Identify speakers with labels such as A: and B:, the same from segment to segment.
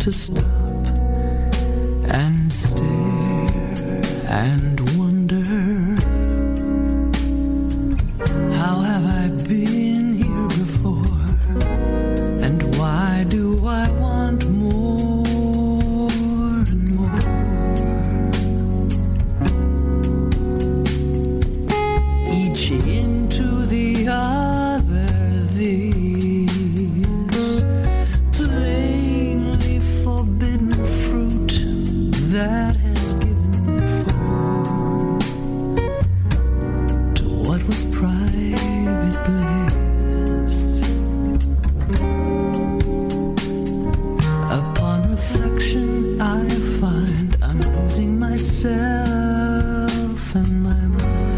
A: to stop and stare and wonder, how have I been here before, and why do I want more and more? Each into the other, these plainly forbidden fruit that has given form to what was private bliss. Upon reflection, I find I'm losing myself and my mind.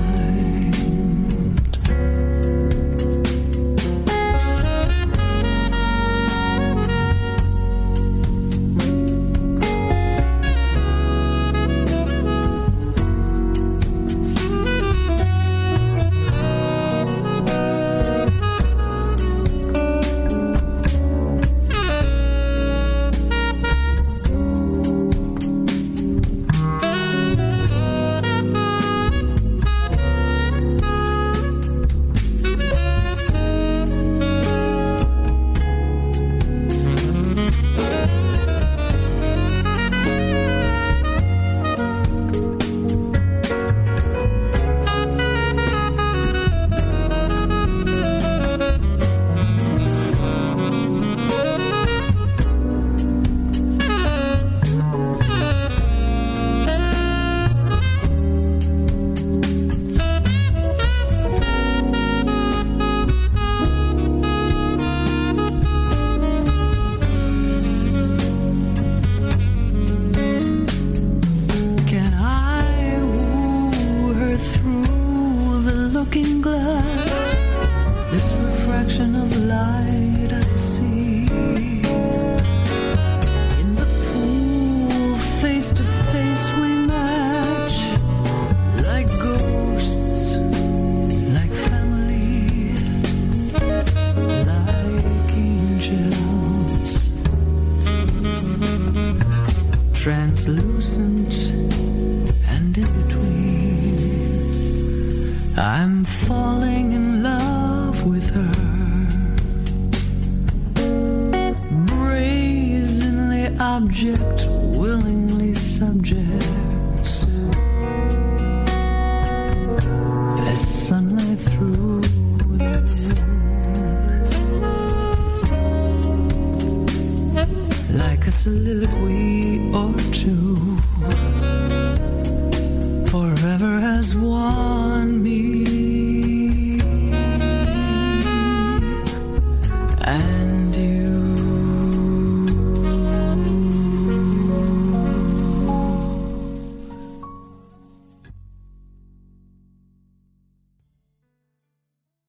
A: Translucent and in between, I'm falling in love with her, brazenly object, willingly subject, as sunlight through the moon, like a soliloquy or two.